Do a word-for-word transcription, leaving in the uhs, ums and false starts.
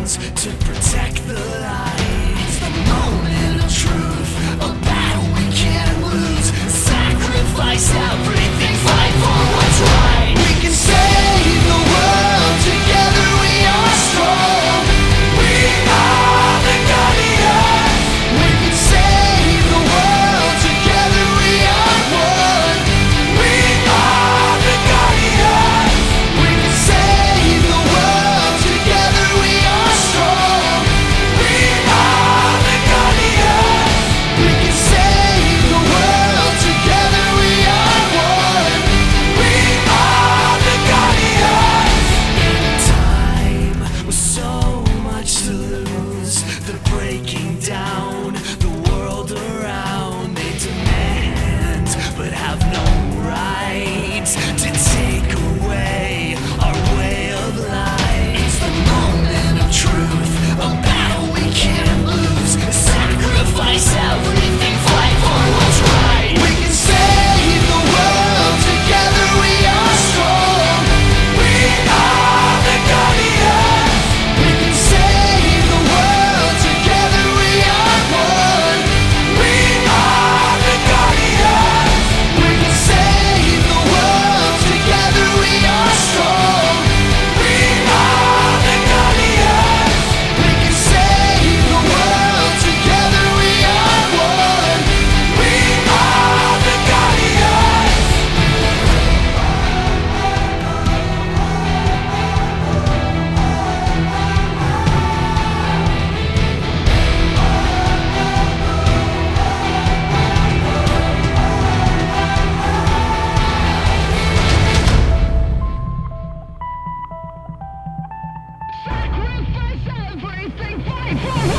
lose to protect the light. It's the moment of truth, a battle we can't lose. Sacrifice everything, fight for what's right. We can save the world, together we are strong. We are the Guardians. We can save the world, together we are one. We are the Guardians. We can save the world, together we are strong. We are the Guardians. We can save the world, together we are one. We are the Guardians. In a time with so much to lose, they're breaking down the world around. They demand, but have no right to take away our way of life. It's the moment of truth, a battle we can't lose. Sacrifice everything, fight for what's right. We can save the world, together we are strong. We are the Guardians. We can save the world, together we are one. We are the Guardians. We can save the world, together we are strong. We are the Guardians. We can save the world, together we are one. We are the Guardians. Sacrifice everything, fight for